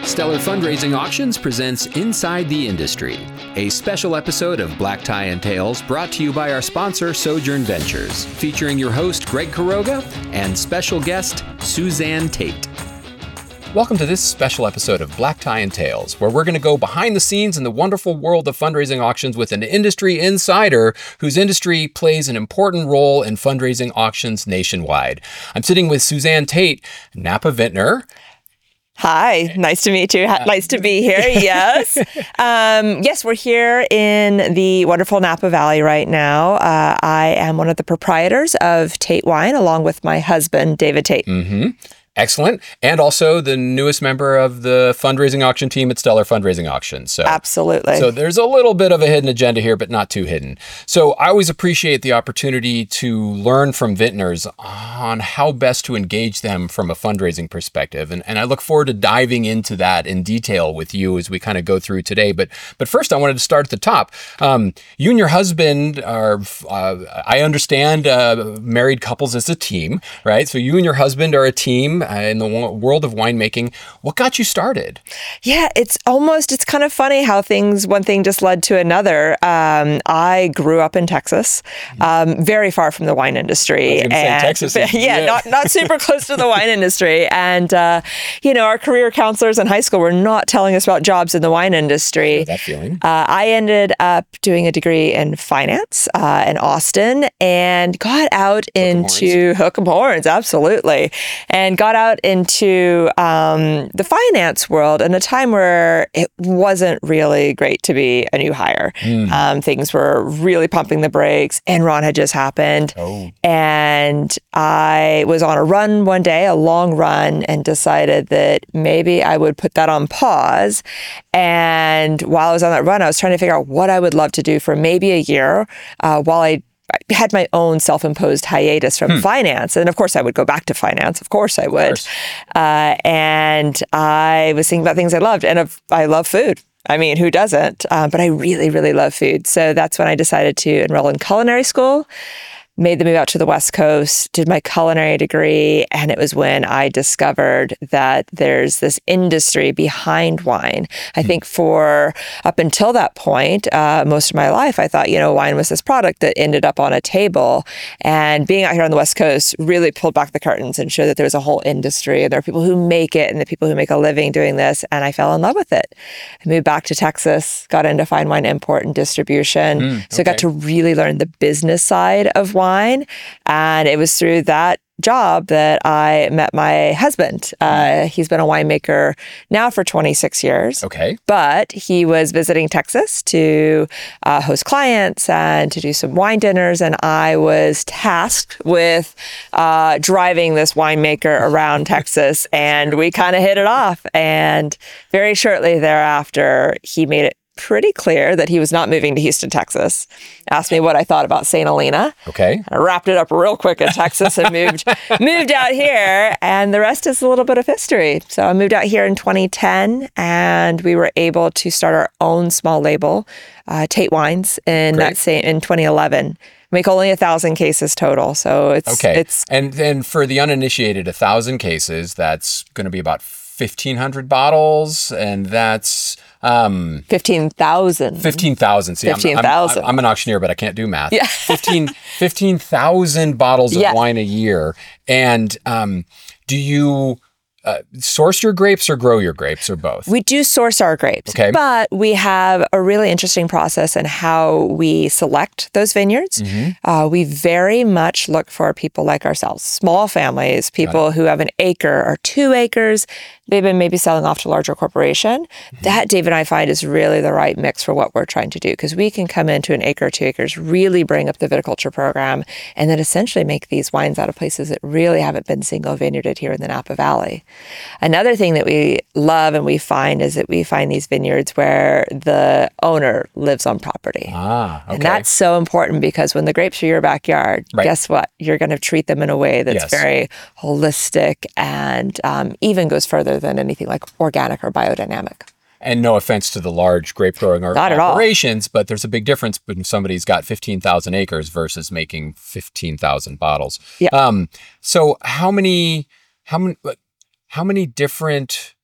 Stellar Fundraising Auctions presents Inside the Industry, a special episode of Black Tie and Tails brought to you by our sponsor, Sojourn Ventures, featuring your host, Greg Kuroga, and special guest, Suzanne Tate. Welcome to this special episode of Black Tie and Tails, where we're going to go behind the scenes in the wonderful world of fundraising auctions with an industry insider whose industry plays an important role in fundraising auctions nationwide. I'm sitting with Suzanne Tate, Napa Vintner. Hi, nice to meet you. Nice to be here. Yes. Yes, we're here in the wonderful Napa Valley right now. I am one of the proprietors of Tate Wine, along with my husband, David Tate. Mm-hmm. Excellent. And also the newest member of the fundraising auction team at Stellar Fundraising Auctions. So, absolutely. So there's a little bit of a hidden agenda here, but not too hidden. So I always appreciate the opportunity to learn from vintners on how best to engage them from a fundraising perspective. And I look forward to diving into that in detail with you as we kind of go through today. But first, I wanted to start at the top. You and your husband are, I understand, married couples as a team, right? So you and your husband are a team in the world of winemaking. What got you started? Yeah, it's kind of funny how one thing just led to another. I grew up in Texas, very far from the wine industry. Texas. Not super close to the wine industry. And, our career counselors in high school were not telling us about jobs in the wine industry. I know that feeling. I ended up doing a degree in finance in Austin and got out into Hook 'em Horns, absolutely. And got out into the finance world in a time where it wasn't really great to be a new hire. Things were really pumping the brakes. Enron had just happened. And I was on a run one day, a long run, and decided that maybe I would put that on pause. And while I was on that run, I was trying to figure out what I would love to do for maybe a year while I had my own self-imposed hiatus from finance. And of course I would go back to finance. Of course I would. And I was thinking about things I loved. And I love food. I mean, who doesn't? But I really, really love food. So that's when I decided to enroll in culinary school. Made the move out to the West Coast, did my culinary degree, and it was when I discovered that there's this industry behind wine. I think for up until that point, most of my life, I thought, wine was this product that ended up on a table. And being out here on the West Coast really pulled back the curtains and showed that there's a whole industry. And there are people who make it and the people who make a living doing this. And I fell in love with it. I moved back to Texas, got into fine wine import and distribution. So I got to really learn the business side of wine. And it was through that job that I met my husband. He's been a winemaker now for 26 years. But he was visiting Texas to host clients and to do some wine dinners. And I was tasked with driving this winemaker around Texas. And we kind of hit it off. And very shortly thereafter, he made it pretty clear that he was not moving to Houston, Texas. Asked me what I thought about St. Helena. I wrapped it up real quick in Texas and moved out here. And the rest is a little bit of history. So I moved out here in 2010 and we were able to start our own small label, Tate Wines, in 2011. Make only 1,000 cases total. So it's And then for the uninitiated, 1,000 cases, that's going to be about 1,500 bottles, and that's 15,000. 15,000. See, 15,000. I'm an auctioneer, but I can't do math. Yeah. 15,000 bottles of wine a year. And do you source your grapes or grow your grapes or both? We do source our grapes, but we have a really interesting process in how we select those vineyards. We very much look for people like ourselves, small families, people who have an acre or 2 acres. They've been maybe selling off to larger corporation. That, Dave and I find, is really the right mix for what we're trying to do, because we can come into an acre or 2 acres, really bring up the viticulture program, and then essentially make these wines out of places that really haven't been single vineyarded here in the Napa Valley. Another thing that we love and we find is that we find these vineyards where the owner lives on property. And that's so important, because when the grapes are your backyard, guess what? You're going to treat them in a way that's very holistic and even goes further than anything like organic or biodynamic. And no offense to the large grape growing operations, but there's a big difference when somebody's got 15,000 acres versus making 15,000 bottles. So how many different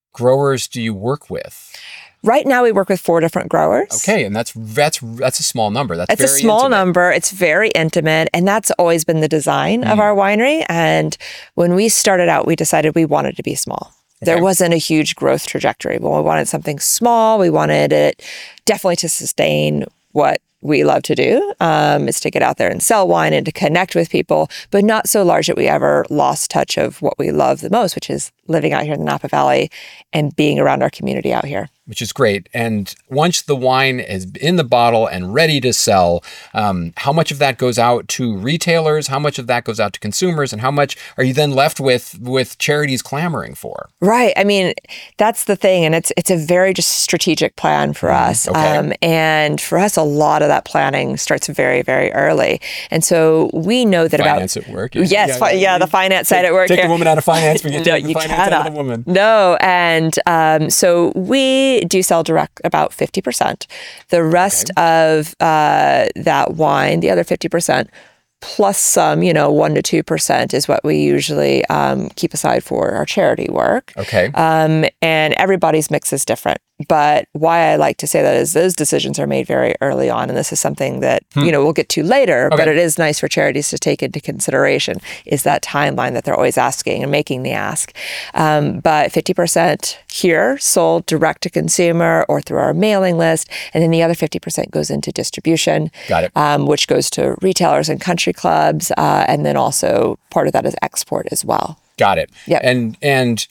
growers do you work with? Right now, we work with 4 different growers. Okay, and that's a small number. It's a small number. It's very intimate, and that's always been the design of our winery. And when we started out, we decided we wanted to be small. Okay. There wasn't a huge growth trajectory. Well, we wanted something small. We wanted it definitely to sustain what we love to do, is to get out there and sell wine and to connect with people, but not so large that we ever lost touch of what we love the most, which is living out here in the Napa Valley and being around our community out here. Which is great. And once the wine is in the bottle and ready to sell, how much of that goes out to retailers? How much of that goes out to consumers? And how much are you then left with charities clamoring for? Right. I mean, that's the thing. And it's a very just strategic plan for us. Okay. And for us, a lot of that planning starts very, very early. And so we know that finance at work. Yes. The finance side at work. Take the woman out of finance, but you take the finance out of the woman. No. And so we do sell direct about 50%. The rest of that wine, the other 50%, plus some, 1% to 2% is what we usually keep aside for our charity work. Okay. And everybody's mix is different. But why I like to say that is those decisions are made very early on. And this is something that, we'll get to later, but it is nice for charities to take into consideration is that timeline that they're always asking and making the ask. But 50% here sold direct to consumer or through our mailing list. And then the other 50% goes into distribution. Got it. Which goes to retailers and country clubs. And then also part of that is export as well. Got it. Yep. And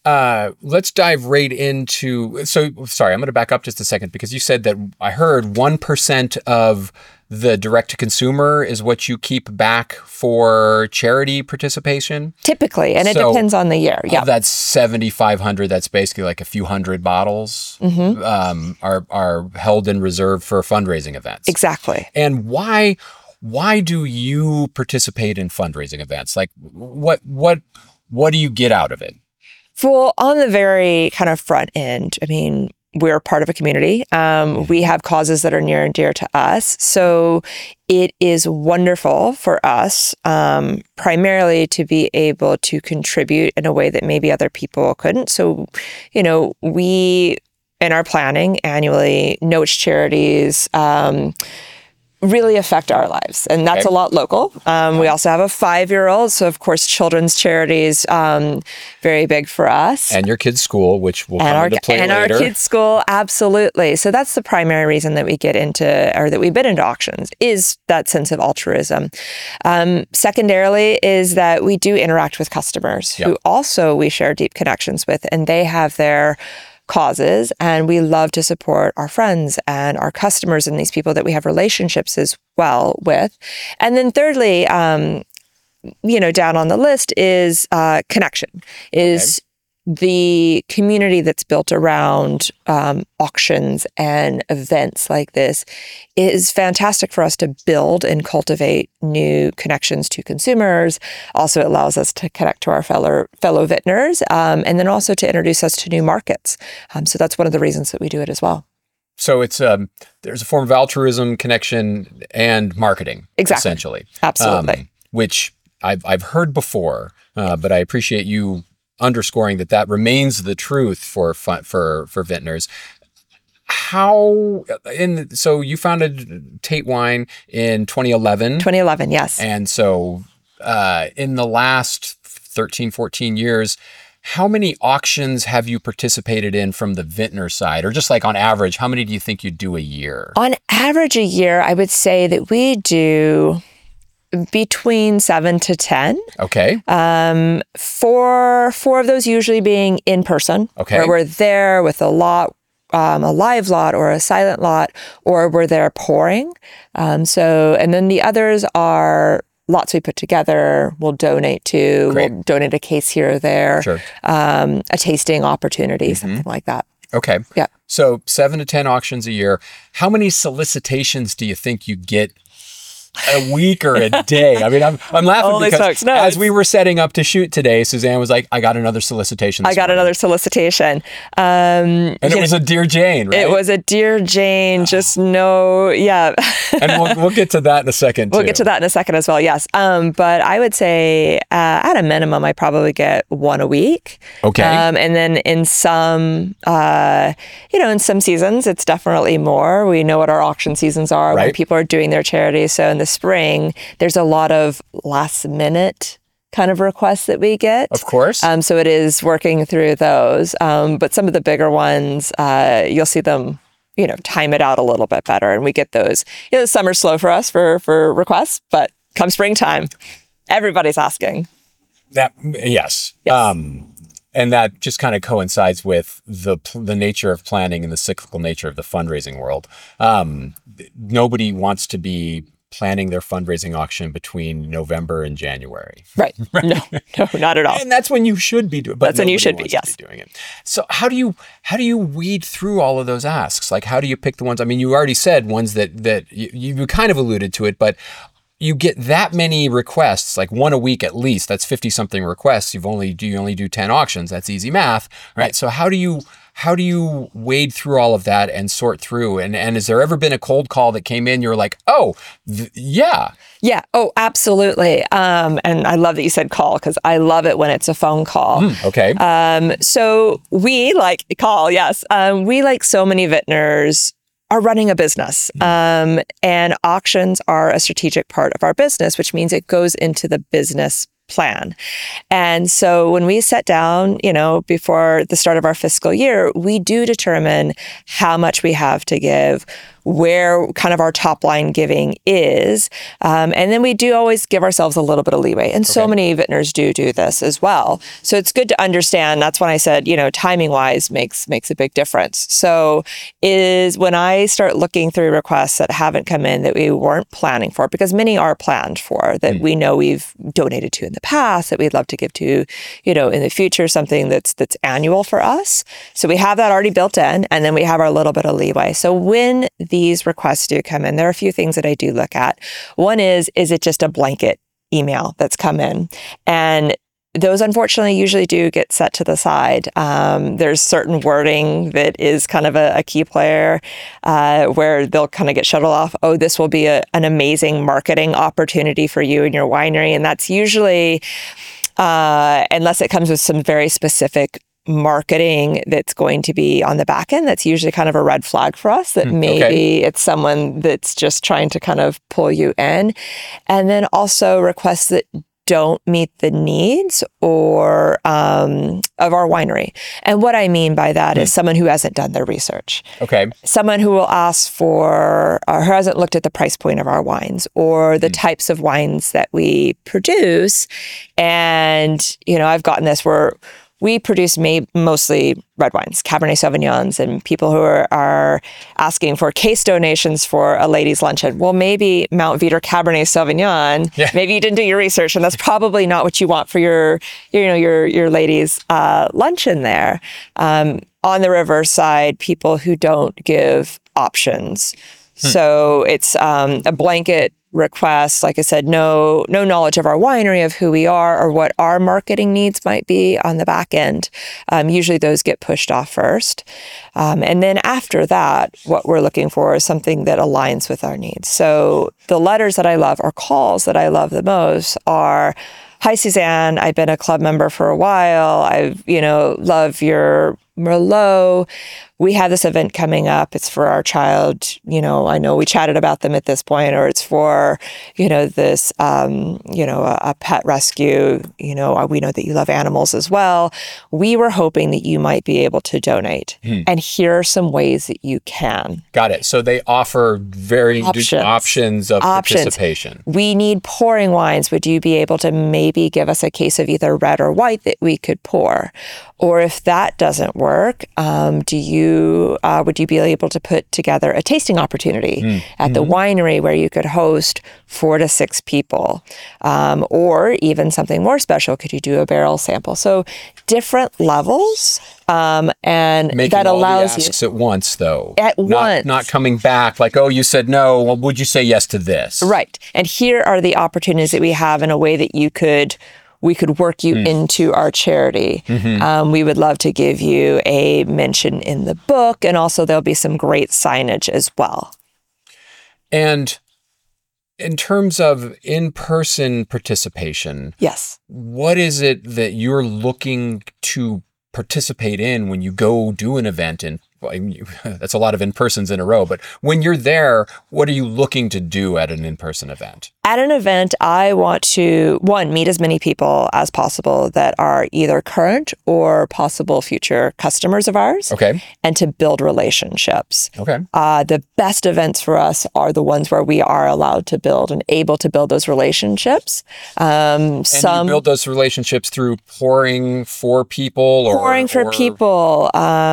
let's dive right into, sorry, I'm going to back up just a second because you said that I heard 1% of the direct to consumer is what you keep back for charity participation? Typically, and it depends on the year. Yeah. Of that 7,500, that's basically like a few hundred bottles are held in reserve for fundraising events. Exactly. And why do you participate in fundraising events? Like what do you get out of it? Well, on the very kind of front end, I mean, we're part of a community. We have causes that are near and dear to us. So it is wonderful for us, primarily to be able to contribute in a way that maybe other people couldn't. So, we, in our planning annually, know which charities really affect our lives. And that's a lot local. We also have a 5-year-old. So of course, children's charities, very big for us. And your kids' school, which will come into play later. And our kids' school, absolutely. So that's the primary reason that we get into, or that we've been into auctions, is that sense of altruism. Secondarily is that we do interact with customers who also we share deep connections with, and they have their causes, and we love to support our friends and our customers and these people that we have relationships as well with. And then thirdly, down on the list is connection, is the community that's built around auctions and events like this is fantastic for us to build and cultivate new connections to consumers. Also, it allows us to connect to our fellow vintners, and then also to introduce us to new markets. So that's one of the reasons that we do it as well. So it's there's a form of altruism, connection, and marketing, essentially. Absolutely. Which I've heard before, but I appreciate you underscoring that remains the truth for vintners. So you founded Tate Wine in 2011? 2011, yes. And so in the last 13, 14 years, how many auctions have you participated in from the vintner side? Or just like on average, how many do you think you do a year? On average a year, I would say that we do between 7 to 10. Okay. Four of those usually being in person. Okay. Where we're there with a lot, a live lot or a silent lot, or we're there pouring. And then the others are lots we put together, we'll donate to, we'll donate a case here or there, a tasting opportunity, something like that. Okay. Yeah. So 7 to 10 auctions a year. How many solicitations do you think you get a week or a day. I mean, I'm laughing Holy because smokes. No, as we were setting up to shoot today, Suzanne was like, I got another solicitation this morning. Another solicitation. And it was a Dear Jane, right? It was a Dear Jane, just no, yeah. And we'll get to that in a second, too. We'll get to that in a second as well, yes. But I would say at a minimum, I probably get one a week. Okay. And then in some, in some seasons, it's definitely more. We know what our auction seasons are when people are doing their charities. So in the spring, there's a lot of last minute kind of requests that we get. Of course. So it is working through those. But some of the bigger ones, you'll see them, time it out a little bit better. And we get those. The summer's slow for us for requests, but come springtime, everybody's asking. Yes. And that just kind of coincides with the nature of planning and the cyclical nature of the fundraising world. Nobody wants to be planning their fundraising auction between November and January. Right. No, not at all. And that's when you should be doing it. That's when you should be, yes. Doing it. So how do you weed through all of those asks? Like, how do you pick the ones? I mean, you already said ones that you kind of alluded to it, but you get that many requests, like one a week at least. That's 50 something requests. You only do 10 auctions. That's easy math, right? So how do you wade through all of that and sort through? And has there ever been a cold call that came in? You're like, yeah. Yeah. Oh, absolutely. And I love that you said call because I love it when it's a phone call. Okay. So we like call. Yes. We, like so many vintners, are running a business. And auctions are a strategic part of our business, which means it goes into the business plan. And so when we sit down, before the start of our fiscal year, we do determine how much we have to give, where kind of our top line giving is. And then we do always give ourselves a little bit of leeway. And so many vintners do this as well. So it's good to understand. That's when I said, timing wise makes a big difference. So is when I start looking through requests that haven't come in that we weren't planning for, because many are planned for, that we know we've donated to in the past, that we'd love to give to, in the future, something that's annual for us. So we have that already built in, and then we have our little bit of leeway. So when these requests do come in, there are a few things that I do look at. One is it just a blanket email that's come in? And those, unfortunately, usually do get set to the side. There's certain wording that is kind of a key player where they'll kind of get shuttled off. Oh, this will be an amazing marketing opportunity for you and your winery. And that's usually, unless it comes with some very specific marketing that's going to be on the back end, that's usually kind of a red flag for us, that maybe it's someone that's just trying to kind of pull you in. And then also requests that don't meet the needs or of our winery. And what I mean by that is someone who hasn't done their research. Okay. Someone who will ask for, or who hasn't looked at the price point of our wines or the types of wines that we produce. And, I've gotten this where we produce mostly red wines, Cabernet Sauvignons, and people who are asking for case donations for a ladies' luncheon. Well, maybe Mount Veeder Cabernet Sauvignon. Yeah. Maybe you didn't do your research, and that's probably not what you want for your ladies' luncheon there. On the reverse side, people who don't give options. So it's a blanket request. Like I said, no knowledge of our winery, of who we are, or what our marketing needs might be on the back end. Usually those get pushed off first. And then after that, what we're looking for is something that aligns with our needs. So the letters that I love, or calls that I love the most, are, "Hi, Suzanne, I've been a club member for a while. Love your Merlot. We have this event coming up. It's for our child. I know we chatted about them at this point, or it's for, this, a pet rescue. We know that you love animals as well. We were hoping that you might be able to donate. And here are some ways that you can." Got it. So they offer very options of participation. We need pouring wines. Would you be able to maybe give us a case of either red or white that we could pour? Or if that doesn't work, do you would you be able to put together a tasting opportunity at the winery where you could host 4 to 6 people, or even something more special? Could you do a barrel sample? So different levels, and making that allows all the asks at once, though. Once. Not coming back like, oh, you said no. Well, would you say yes to this? Right. And here are the opportunities that we have in a way that we could work you into our charity. We would love to give you a mention in the book, and also there'll be some great signage as well. And in terms of in-person participation, yes, what is it that you're looking to participate in when you go do an event? And that's a lot of in-persons in a row, but when you're there, what are you looking to do at an in-person event? At an event, I want to, one, meet as many people as possible that are either current or possible future customers of ours. Okay. And to build relationships. Okay. The best events for us are the ones where we are allowed to build and able to build those relationships. And you build those relationships through pouring for people? People,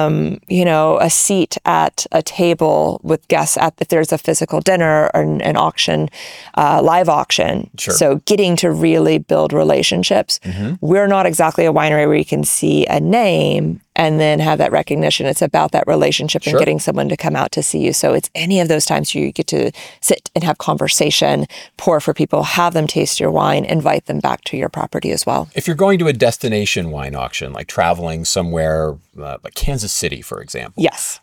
a seat at a table with guests if there's a physical dinner or an auction, live auction. Sure. So getting to really build relationships. We're not exactly a winery where you can see a name and then have that recognition. It's about that relationship and getting someone to come out to see you. So it's any of those times you get to sit and have conversation, pour for people, have them taste your wine, invite them back to your property as well. If you're going to a destination wine auction, like traveling somewhere like Kansas City, for example. Yes.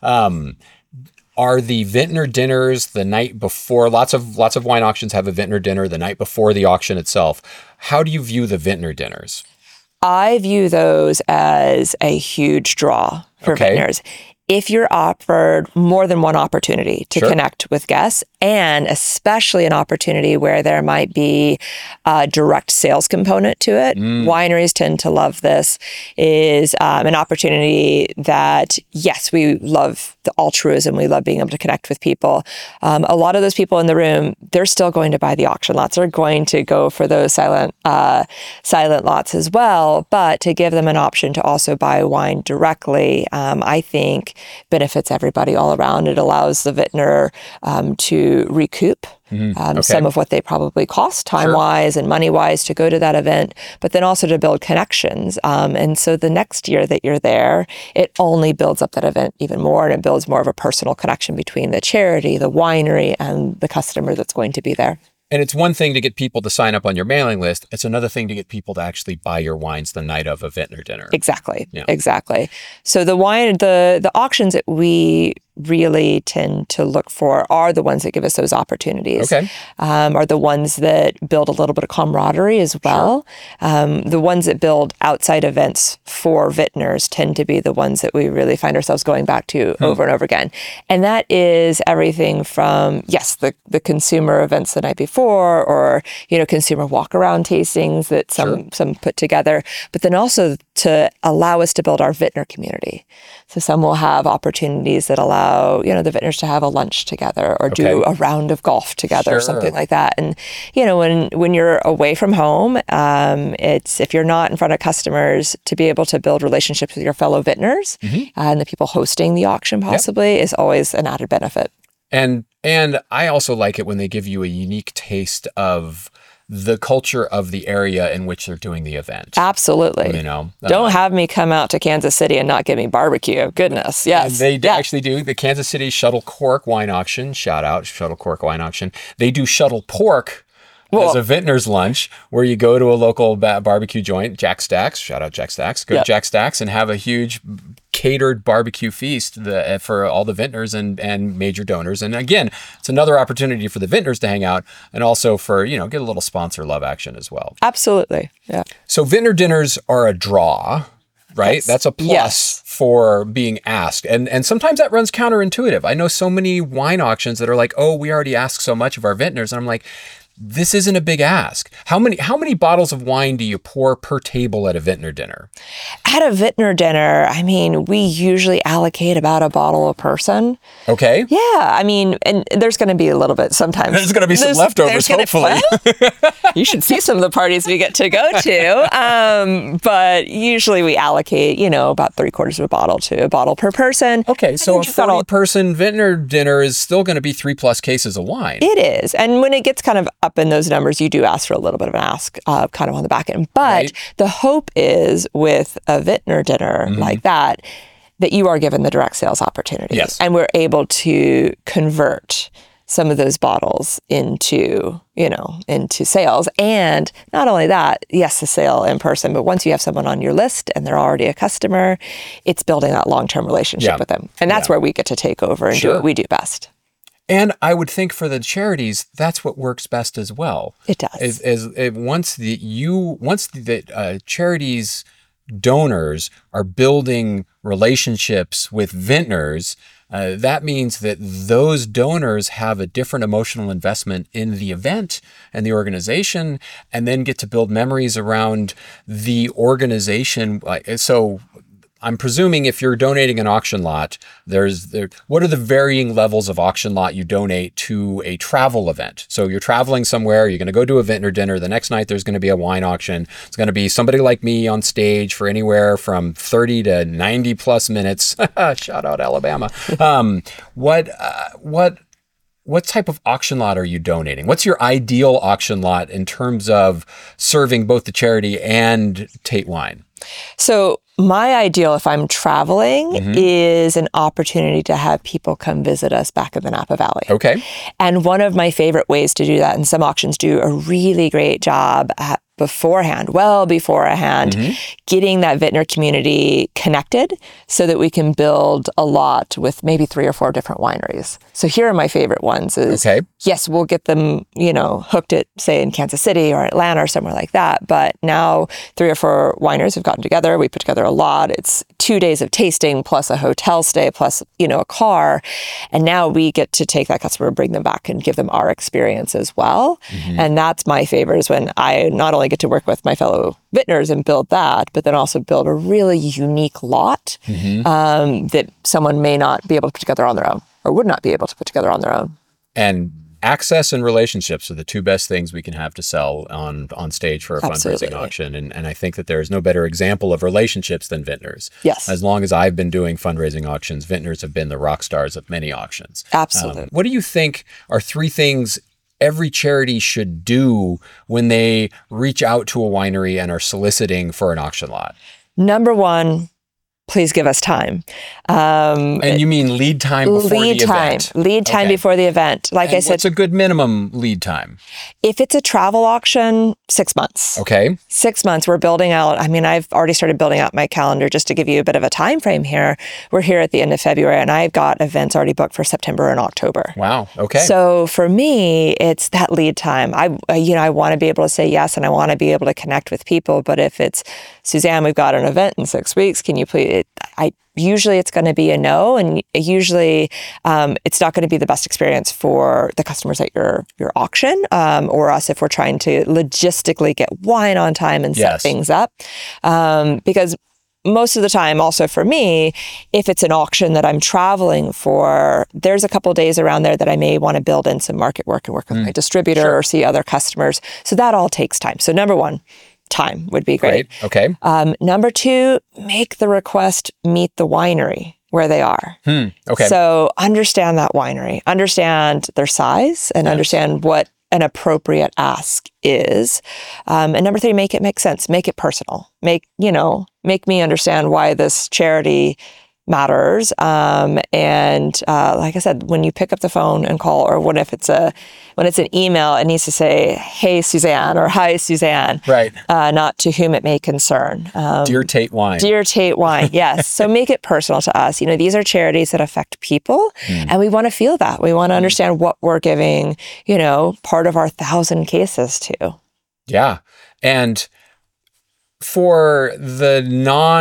Are the vintner dinners the night before? Lots of wine auctions have a vintner dinner the night before the auction itself. How do you view the vintner dinners? I view those as a huge draw for vintners. If you're offered more than one opportunity to connect with guests, and especially an opportunity where there might be a direct sales component to it, wineries tend to love this, is an opportunity that, yes, we love the altruism, we love being able to connect with people. A lot of those people in the room, they're still going to buy the auction lots. They're going to go for those silent lots as well, but to give them an option to also buy wine directly, I think benefits everybody all around. It allows the vintner to recoup some of what they probably cost time-wise and money-wise to go to that event, but then also to build connections. And so the next year that you're there, it only builds up that event even more, and it builds more of a personal connection between the charity, the winery, and the customer that's going to be there. And it's one thing to get people to sign up on your mailing list. It's another thing to get people to actually buy your wines the night of a vintner dinner. Exactly. Yeah. Exactly. So the auctions that we really tend to look for are the ones that give us those opportunities. Are the ones that build a little bit of camaraderie as well. The ones that build outside events for vintners tend to be the ones that we really find ourselves going back to over and over again. And that is everything from, yes, the consumer events the night before, or, consumer walk-around tastings that some put together, but then also to allow us to build our vintner community. So some will have opportunities that allow, the vintners to have a lunch together or do a round of golf together or something like that. And, when you're away from home, if you're not in front of customers, to be able to build relationships with your fellow vintners and the people hosting the auction possibly is always an added benefit. And I also like it when they give you a unique taste of the culture of the area in which they're doing the event. Absolutely. Don't have me come out to Kansas City and not give me barbecue. Goodness, yes. And they actually do. The Kansas City Shuttle Cork Wine Auction, shout out, Shuttle Cork Wine Auction. They do shuttle pork as a vintner's lunch, where you go to a local barbecue joint, Jack Stacks, shout out Jack Stacks, go to Jack Stacks and have a huge catered barbecue feast for all the vintners and major donors. And again, it's another opportunity for the vintners to hang out, and also for, get a little sponsor love action as well. Absolutely. Yeah. So vintner dinners are a draw, right? Yes. That's a plus for being asked. And sometimes that runs counterintuitive. I know so many wine auctions that are like, oh, we already ask so much of our vintners. And I'm like, this isn't a big ask. How many bottles of wine do you pour per table at a vintner dinner? At a vintner dinner, I mean, we usually allocate about a bottle a person. Okay. Yeah, I mean, and there's going to be a little bit sometimes. There's going to be some leftovers, hopefully. You should see some of the parties we get to go to. But usually we allocate, about 3/4 of a bottle to a bottle per person. Okay, so a 40-person vintner dinner is still going to be 3+ cases of wine. It is. And when it gets kind of up in those numbers, you do ask for a little bit of an ask kind of on the back end. But the hope is with a vintner dinner like that you are given the direct sales opportunity. Yes. And we're able to convert some of those bottles into sales. And not only that, yes, the sale in person, but once you have someone on your list and they're already a customer, it's building that long-term relationship with them. And that's where we get to take over and do what we do best. And I would think for the charities, that's what works best as well. It does. Once the charities donors are building relationships with vintners, that means that those donors have a different emotional investment in the event and the organization, and then get to build memories around the organization. So I'm presuming if you're donating an auction lot, what are the varying levels of auction lot you donate to a travel event? So you're traveling somewhere, you're going to go to a vintner dinner. The next night, there's going to be a wine auction. It's going to be somebody like me on stage for anywhere from 30 to 90 plus minutes. Shout out Alabama. What type of auction lot are you donating? What's your ideal auction lot in terms of serving both the charity and Tate Wine? So my ideal, if I'm traveling, is an opportunity to have people come visit us back in the Napa Valley. Okay. And one of my favorite ways to do that, and some auctions do a really great job at well beforehand, getting that vintner community connected so that we can build a lot with maybe 3 or 4 different wineries. So here are my favorite ones is, yes, we'll get them, hooked at, say, in Kansas City or Atlanta or somewhere like that. But now 3 or 4 wineries have gotten together. We put together a lot. It's 2 days of tasting plus a hotel stay plus, a car. And now we get to take that customer, bring them back and give them our experience as well. And that's my favorite, is when I not only get to work with my fellow vintners and build that, but then also build a really unique lot that someone may not be able to put together on their own or would not be able to put together on their own. And access and relationships are the 2 best things we can have to sell on stage for a fundraising auction. And I think that there is no better example of relationships than vintners. Yes. As long as I've been doing fundraising auctions, vintners have been the rock stars of many auctions. Absolutely. What do you think are 3 things every charity should do when they reach out to a winery and are soliciting for an auction lot? Number 1, please give us time. And you mean lead time before the event? Lead time before the event. Like I said, what's a good minimum lead time? If it's a travel auction, 6 months. Okay. 6 months. We're building out. I mean, I've already started building out my calendar just to give you a bit of a time frame here. We're here at the end of February, and I've got events already booked for September and October. Wow. Okay. So for me, it's that lead time. I want to be able to say yes, and I want to be able to connect with people. But if it's, Suzanne, we've got an event in 6 weeks, can you please? Usually it's going to be a no, and usually it's not going to be the best experience for the customers at your auction or us if we're trying to logistically get wine on time and set things up. Because most of the time, also for me, if it's an auction that I'm traveling for, there's a couple of days around there that I may want to build in some market work and work with my distributor or see other customers. So that all takes time. So number 1, time would be great. Okay. Number 2, make the request meet the winery where they are. Okay. So understand that winery, understand their size, and understand what an appropriate ask is. And number 3, make it make sense. Make it personal. Make me understand why this charity matters. And like I said, when you pick up the phone and call, or when it's an email, it needs to say, "Hey Suzanne" or "Hi Suzanne," right? Not "To whom it may concern." Dear Tate Wine. Dear Tate Wine. Yes. So make it personal to us. These are charities that affect people, and we want to feel that. We want to understand what we're giving, part of our 1,000 cases to. Yeah, and for the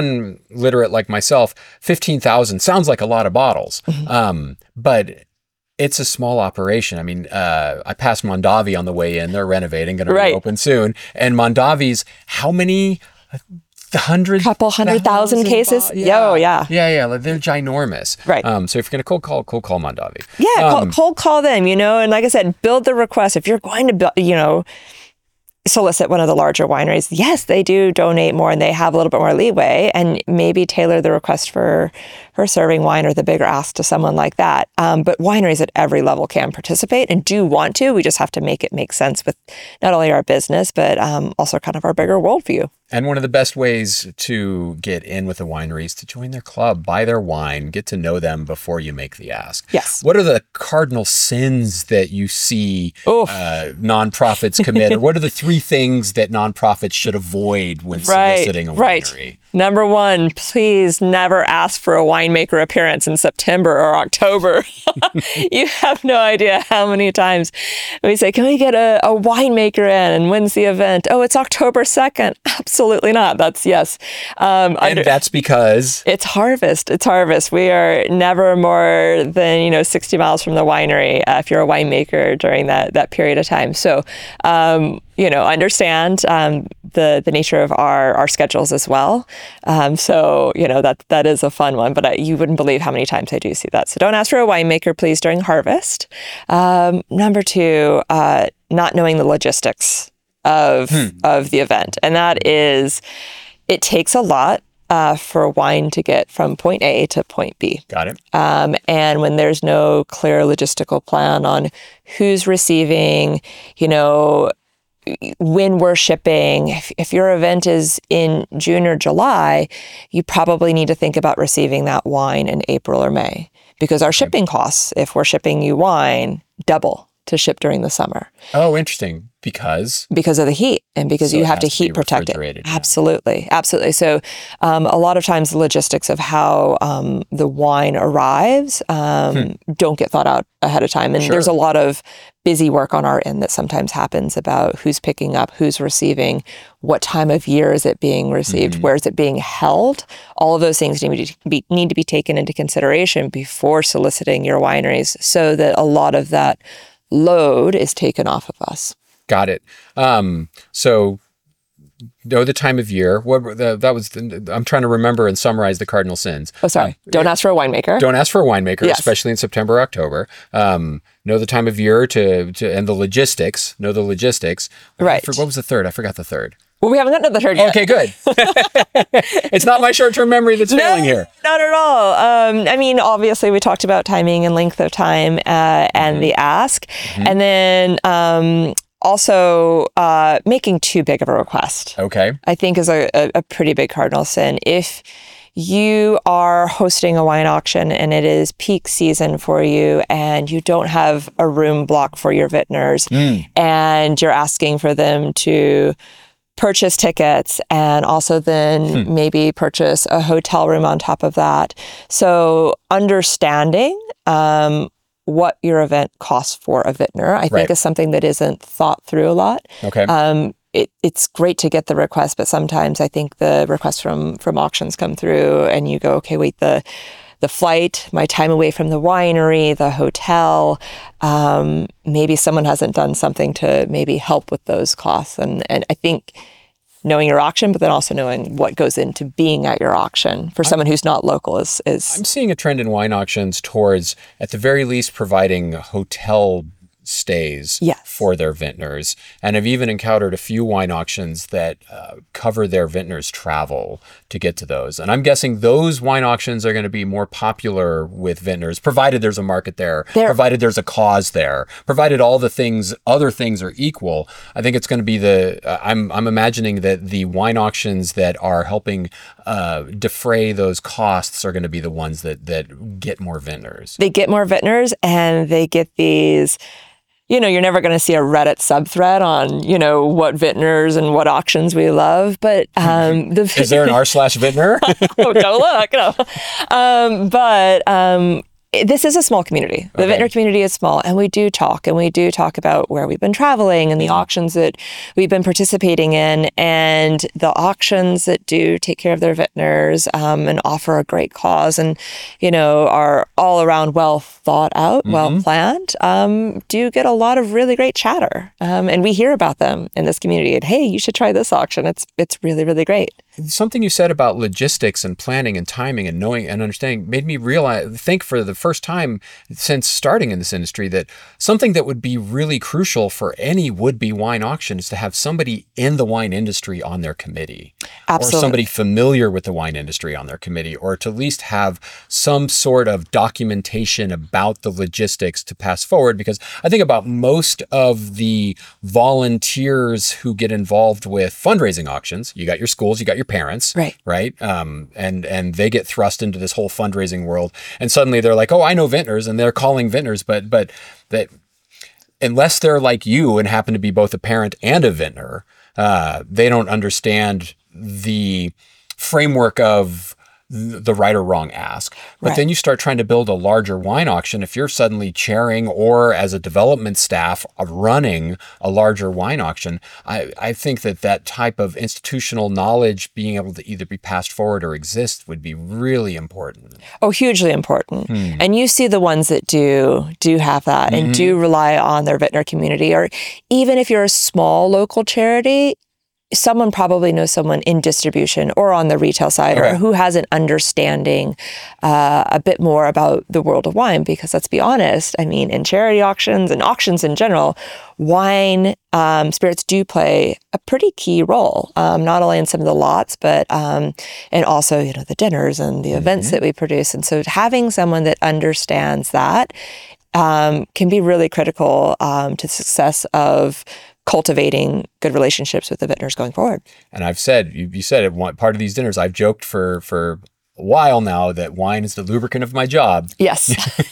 non-literate like myself, 15,000 sounds like a lot of bottles. But It's a small operation. I mean, I passed Mondavi on the way in. They're renovating, going to Right. reopen soon. And Mondavi's, how many? Couple 100,000 cases. Yeah. Yeah. Like, they're ginormous. Right. So if you're going to cold call Mondavi. Yeah, cold call them, and like I said, build the request. If you're going to, solicit one of the larger wineries, yes, they do donate more and they have a little bit more leeway, and maybe tailor the request for serving wine or the bigger ask to someone like that. But wineries at every level can participate and do want to. We just have to make it make sense with not only our business, but also kind of our bigger worldview. And one of the best ways to get in with a winery is to join their club, buy their wine, get to know them before you make the ask. Yes. What are the cardinal sins that you see nonprofits commit? Or what are the 3 things that nonprofits should avoid when soliciting a winery? Right. Number 1, please never ask for a winemaker appearance in September or October. You have no idea how many times we say, can we get a winemaker in? And when's the event? Oh, it's October 2nd. Absolutely not. That's yes. And that's because? It's harvest. We are never more than, 60 miles from the winery if you're a winemaker during that period of time. So, understand the nature of our schedules as well. So that is a fun one, but you wouldn't believe how many times I do see that. So don't ask for a winemaker, please, during harvest. Number 2, not knowing the logistics of the event. And that is, it takes a lot for wine to get from point A to point B. Got it. And when there's no clear logistical plan on who's receiving, when we're shipping, if your event is in June or July, you probably need to think about receiving that wine in April or May, because our shipping costs, if we're shipping you wine, double to ship during the summer. Oh, interesting. Because of the heat, and because you have to heat protect it. Yeah. Absolutely. So a lot of times the logistics of how the wine arrives don't get thought out ahead of time. And there's a lot of busy work on our end that sometimes happens about who's picking up, who's receiving, what time of year is it being received, where is it being held. All of those things need to be taken into consideration before soliciting your wineries, so that a lot of that load is taken off of us. Got it. So know the time of year. I'm trying to remember and summarize the cardinal sins. Oh, sorry. Don't ask for a winemaker. Don't ask for a winemaker, yes. Especially in September, October. Know the time of year and the logistics. Know the logistics. Right. What was the third? I forgot the third. Well, we haven't gotten to the third yet. Okay, good. It's not my short-term memory that's failing here. Not at all. Obviously, we talked about timing and length of time and the ask. And then also making too big of a request. Okay. I think is a pretty big cardinal sin. If you are hosting a wine auction and it is peak season for you and you don't have a room block for your vintners and you're asking for them to purchase tickets and also then maybe purchase a hotel room on top of that. So understanding what your event costs for a vintner, I think is something that isn't thought through a lot. Okay. It's great to get the request, but sometimes I think the requests from auctions come through and you go, okay, wait, the flight, my time away from the winery, the hotel, maybe someone hasn't done something to maybe help with those costs. And I think knowing your auction, but then also knowing what goes into being at your auction for someone who's not local is... I'm seeing a trend in wine auctions towards, at the very least, providing hotel stays for their vintners. And I've even encountered a few wine auctions that cover their vintners' travel to get to those. And I'm guessing those wine auctions are going to be more popular with vintners, provided there's a market there, provided there's a cause there, provided all the other things are equal. I think it's going to be I'm imagining that the wine auctions that are helping defray those costs are going to be the ones that get more vintners. They get more vintners, and they get these... you're never going to see a Reddit subthread on, what vintners and what auctions we love, but... Is there an r/vintner? Oh, don't look, no. this is a small community. The Okay. vintner community is small, and we do talk about where we've been traveling and the auctions that we've been participating in, and the auctions that do take care of their vintners and offer a great cause, and are all around well thought out, well planned. Do get a lot of really great chatter, and we hear about them in this community. And hey, you should try this auction. It's really, really great. Something you said about logistics and planning and timing and knowing and understanding made me think for the first time since starting in this industry that something that would be really crucial for any would-be wine auction is to have somebody in the wine industry on their committee. Absolutely. Or somebody familiar with the wine industry on their committee, or to at least have some sort of documentation about the logistics to pass forward. Because I think about most of the volunteers who get involved with fundraising auctions. You got your schools, you got your parents, right? And they get thrust into this whole fundraising world, and suddenly they're like, "Oh, I know vintners," and they're calling vintners, but that unless they're like you and happen to be both a parent and a vintner, they don't understand the framework of the right or wrong ask. But then you start trying to build a larger wine auction. If you're suddenly chairing or as a development staff running a larger wine auction, I think that type of institutional knowledge being able to either be passed forward or exist would be really important. Oh, hugely important. And you see the ones that do have that and do rely on their vintner community, or even if you're a small local charity, someone probably knows someone in distribution or on the retail side, or who has an understanding a bit more about the world of wine. Because let's be honest, I mean, in charity auctions and auctions in general, wine, spirits do play a pretty key role, not only in some of the lots, but and also, the dinners and the events that we produce. And so having someone that understands that can be really critical to the success of cultivating good relationships with the vintners going forward. And I've said, you said it, part of these dinners, I've joked for a while now that wine is the lubricant of my job. Yes.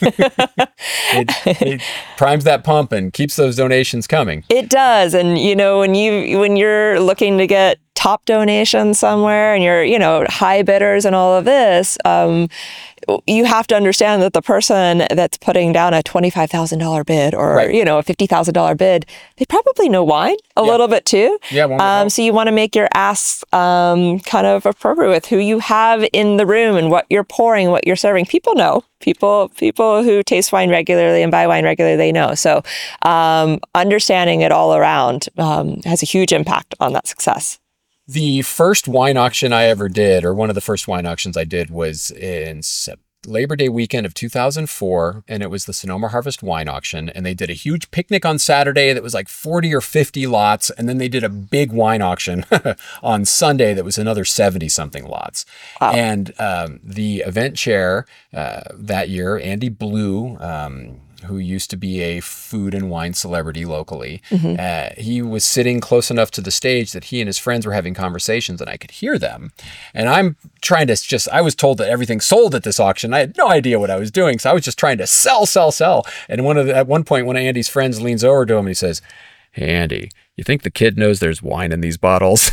it primes that pump and keeps those donations coming. It does. And, when you're looking to get top donations somewhere and you're, high bidders and all of this, you have to understand that the person that's putting down a $25,000 bid or, a $50,000 bid, they probably know wine a little bit too. Yeah. So you want to make your asks kind of appropriate with who you have in the room and what you're pouring, what you're serving. People know. People who taste wine regularly and buy wine regularly, they know. So understanding it all around has a huge impact on that success. The first wine auction I ever did, or one of the first wine auctions I did, was in Labor Day weekend of 2004, and it was the Sonoma Harvest Wine Auction, and they did a huge picnic on Saturday that was like 40 or 50 lots, and then they did a big wine auction on Sunday that was another 70-something lots. Wow. And the event chair that year, Andy Blue, who used to be a food and wine celebrity locally. He was sitting close enough to the stage that he and his friends were having conversations and I could hear them. And I'm trying to I was told that everything sold at this auction. I had no idea what I was doing. So I was just trying to sell. And at one point, one of Andy's friends leans over to him and he says, "Hey, Andy, you think the kid knows there's wine in these bottles?"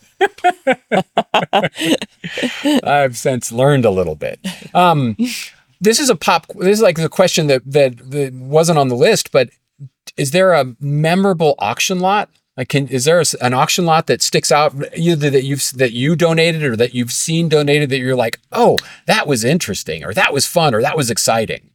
I've since learned a little bit. This is like the question that wasn't on the list, but is there a memorable auction lot? Is there an auction lot that sticks out, either that you donated or that you've seen donated, that you're like, oh, that was interesting, or that was fun, or that was exciting?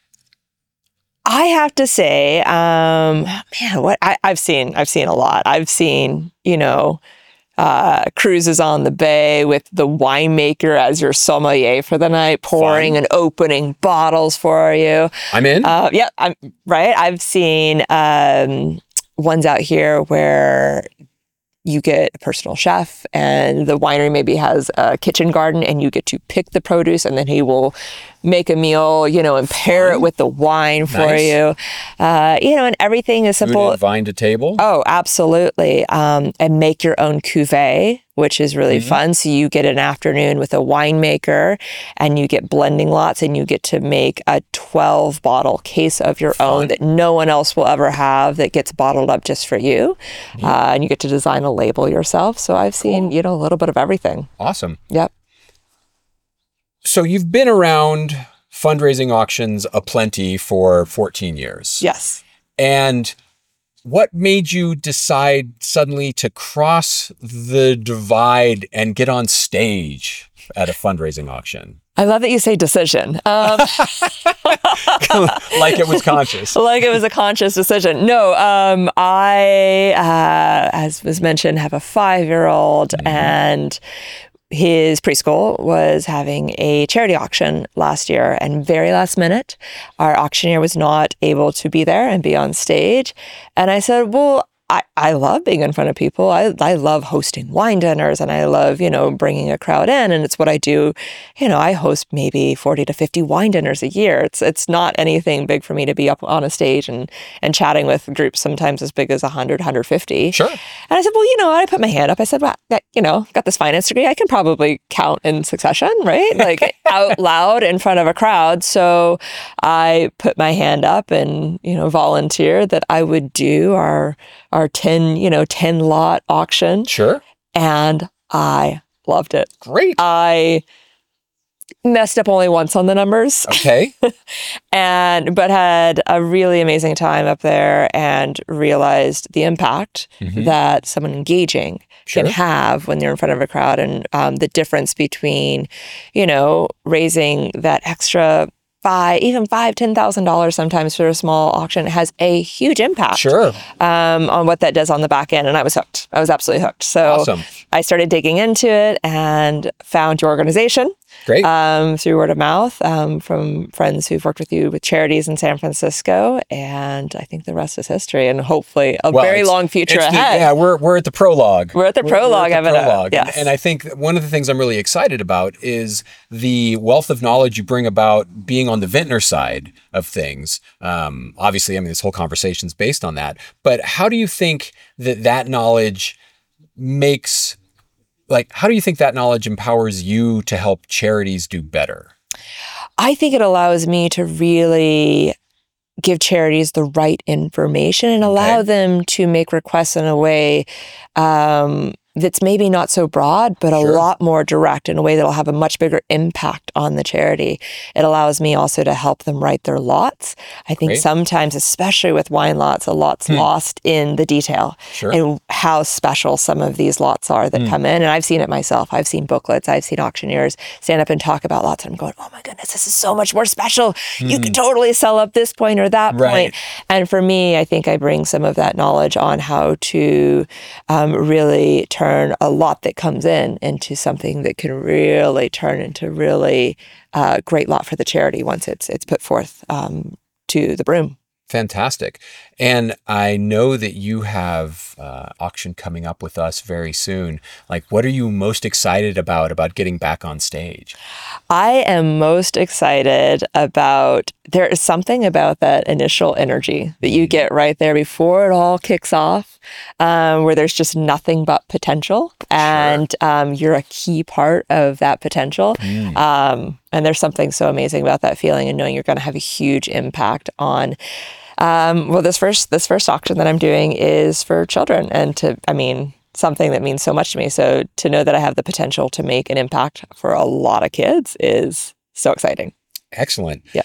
I have to say, I've seen a lot. I've seen, cruises on the bay with the winemaker as your sommelier for the night, pouring and opening bottles for you. I'm in. Yeah, I'm right. I've seen ones out here where you get a personal chef and the winery maybe has a kitchen garden and you get to pick the produce and then he will make a meal, and pair it with the wine for you. And everything is simple. Food and vine to table. Oh, absolutely. And make your own cuvee, which is really fun. So you get an afternoon with a winemaker and you get blending lots and you get to make a 12-bottle case of your own that no one else will ever have, that gets bottled up just for you. And you get to design a label yourself. So I've seen, a little bit of everything. Awesome. Yep. So you've been around fundraising auctions aplenty for 14 years. Yes. And what made you decide suddenly to cross the divide and get on stage at a fundraising auction? I love that you say decision. Like it was conscious. Like it was a conscious decision. No, I, as was mentioned, have a 5-year-old, and his preschool was having a charity auction last year, and very last minute, our auctioneer was not able to be there and be on stage. And I said, well, I love being in front of people. I love hosting wine dinners, and I love, bringing a crowd in. And it's what I do. I host maybe 40 to 50 wine dinners a year. It's not anything big for me to be up on a stage and chatting with groups sometimes as big as 100, 150. Sure. And I said, well, I put my hand up. I said, well, got this finance degree. I can probably count in succession, right? Like out loud in front of a crowd. So I put my hand up and, volunteered that I would do our 10 lot auction. Sure. And I loved it. Great. I messed up only once on the numbers. Okay. but had a really amazing time up there and realized the impact that someone engaging can have when they're in front of a crowd, and the difference between, raising that extra $10,000 sometimes for a small auction has a huge impact on what that does on the back end. And I was hooked. I was absolutely hooked. So awesome. I started digging into it and found your organization. Great. Through word of mouth from friends who've worked with you with charities in San Francisco. And I think the rest is history, and hopefully a very long future ahead. We're at the prologue. We're at the prologue of it. Yes. And I think one of the things I'm really excited about is the wealth of knowledge you bring about being on the vintner side of things. Obviously, this whole conversation is based on that. But how do you think that knowledge how do you think that knowledge empowers you to help charities do better? I think it allows me to really give charities the right information and allow them to make requests in a way that's maybe not so broad, but a lot more direct, in a way that'll have a much bigger impact on the charity. It allows me also to help them write their lots. I think sometimes, especially with wine lots, a lot's lost in the detail and how special some of these lots are that come in. And I've seen it myself. I've seen booklets. I've seen auctioneers stand up and talk about lots, and I'm going, oh my goodness, this is so much more special. You could totally sell up this point or that point. And for me, I think I bring some of that knowledge on how to really turn a lot that comes in into something that can really turn into really great lot for the charity once it's put forth to the broom. Fantastic. And I know that you have auction coming up with us very soon. What are you most excited about getting back on stage? I am most excited about, there is something about that initial energy that you get right there before it all kicks off, where there's just nothing but potential, and you're a key part of that potential. And there's something so amazing about that feeling, and knowing you're going to have a huge impact on this first auction that I'm doing is for children, and something that means so much to me. So to know that I have the potential to make an impact for a lot of kids is so exciting. Excellent. Yeah.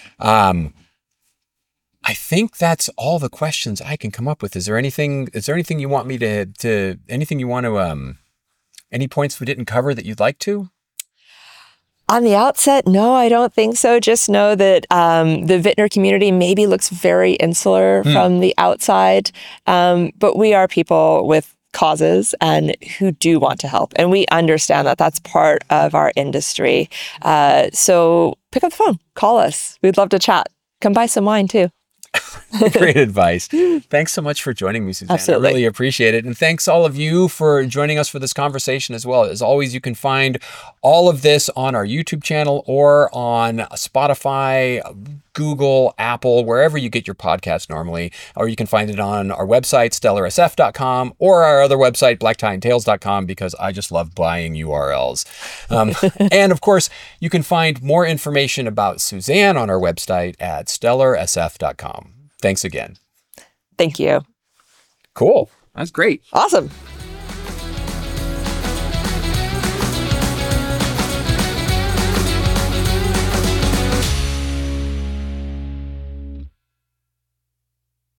I think that's all the questions I can come up with. Is there anything you want me to anything you want to, any points we didn't cover that you'd like to? On the outset, no, I don't think so. Just know that the vintner community maybe looks very insular from the outside, but we are people with causes and who do want to help. And we understand that that's part of our industry. So pick up the phone, call us. We'd love to chat. Come buy some wine too. Great advice. Thanks so much for joining me, Suzanne. Absolutely. I really appreciate it. And thanks all of you for joining us for this conversation as well. As always, you can find all of this on our YouTube channel or on Spotify, Google, Apple, wherever you get your podcasts normally, or you can find it on our website, stellarsf.com, or our other website, blacktieandtails.com, because I just love buying URLs. And of course, you can find more information about Suzanne on our website at stellarsf.com. Thanks again. Thank you. Cool. That's great. Awesome.